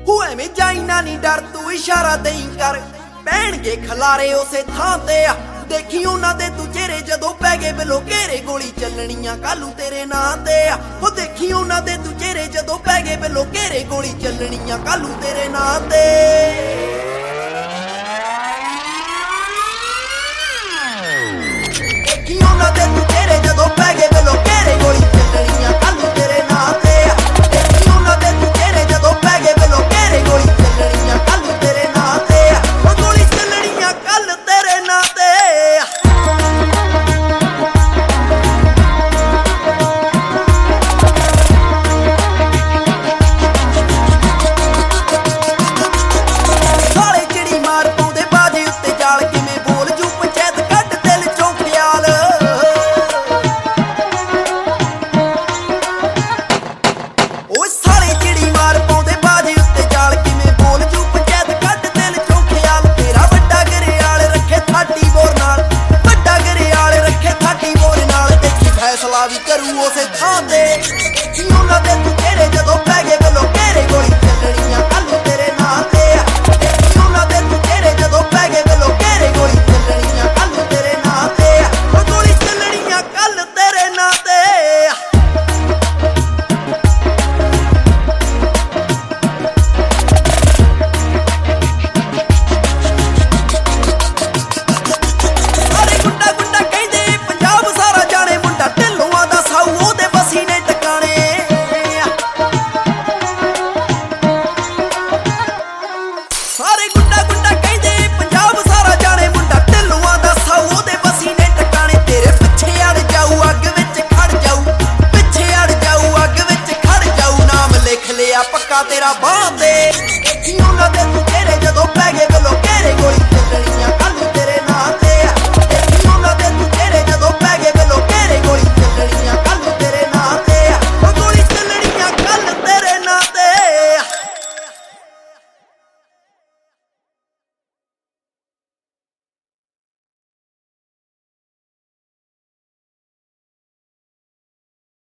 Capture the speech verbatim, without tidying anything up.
ਹੋਏ ਮੈਂ ਜਾਈਨਾ ਨੀ ਡਰ ਤੂੰ ਇਸ਼ਾਰਾ ਦੇਈ ਕਰ ਪੈਣਗੇ ਖਲਾਰੇ ਉਸੇ ਥਾਂ ਤੇ ਆ ਦੇਖੀ ਉਹਨਾਂ ਦੇ ਤੂੰ ਚਿਹਰੇ ਜਦੋਂ ਪੈ ਗਏ ਬਿਲੋ ਘੇਰੇ ਗੋਲੀ ਚੱਲਣੀਆਂ ਕਾਲੂ ਤੇਰੇ ਨਾਂ ਤੇ ਆ ਉਹ ਦੇਖੀ ਉਹਨਾਂ ਦੇ ਤੂੰ ਚਿਹਰੇ ਜਦੋਂ ਪੈ ਗਏ ਬਿਲੋ ਘੇਰੇ ਗੋਲੀ ਚੱਲਣੀਆਂ ਕਾਲੂ ਤੇਰੇ ਨਾਂ ਤੇ ਦੇਖੀ ਉਹਨਾਂ ਦੇ ਤੂੰ ਚਿਹਰੇ ਜਦੋਂ ਪੈ ਗਏ ਬਿਲੋ ਘੇਰੇ ਗੋਲੀ ਚੱਲਣੀਆਂ ਕਾਲੂ ਤੇਰੇ ਨਾਂ ਤੇ ਆ ਦੇਖੀ ਉਹਨਾਂ ਦੇ ਤੂੰ ਚਿਹਰੇ ਜਦੋਂ ਪੈ ਗਏ ਬਿਲੋ ਘੇਰੇ ਗੋਲੀ ਚੱਲਣੀਆਂ ਕਾਲੂ ਤੇਰੇ ਨਾਂ ਤੇ ਆ ਉਹ ਗੋਲੀ ਚੱਲਣੀਆਂ ਕੱਲ ਤੇਰੇ ਨਾਂ ਤੇ ਵੀ ਕਰੂ ਉਸੇ ਥਾਂ ਤੇ ਦੇਖੀ ਉਹਨਾਂ ਦੇ ਤੂੰ ਚਿਹਰੇ ਜਦੋਂ ਪੈ ਗਏ ਬਿਲੋ ਘੇਰੇ ਗੋਲੀ ਚੱਲਣੀਆਂ ਕਾਲੂ ਤੇਰੇ ਨਾਂ ਤੇ ਆ ਦੇਖੀ ਉਹਨਾਂ ਦੇ ਤੂੰ ਚਿਹਰੇ ਜਦੋਂ ਪੈ ਗਏ ਬਿਲੋ ਘੇਰੇ ਗੋਲੀ ਚੱਲਣੀਆਂ ਕਾਲੂ ਤੇਰੇ ਨਾਂ ਤੇ ਆ ਉਹ ਗੋਲੀ ਚੱਲਣੀਆਂ ਕੱਲ ਤੇਰੇ ਨਾਂ ਤੇ ਆ ਅਰੇ ਗੁੱਡਾ ਗੁੱਡਾ ਕਹਿੰਦੇ ਪੰਜਾਬ ਸਾਰਾ ਜਾਣੇ ਮੁੰਡਾ ਪੱਕਾ ਤੇਰਾ ਬਾਂਹ ਤੇ ਦੇਖੀ ਉਹਨਾਂ ਦੇ ਤੂੰ ਚਿਹਰੇ ਜਦੋਂ ਪੈ ਗਏ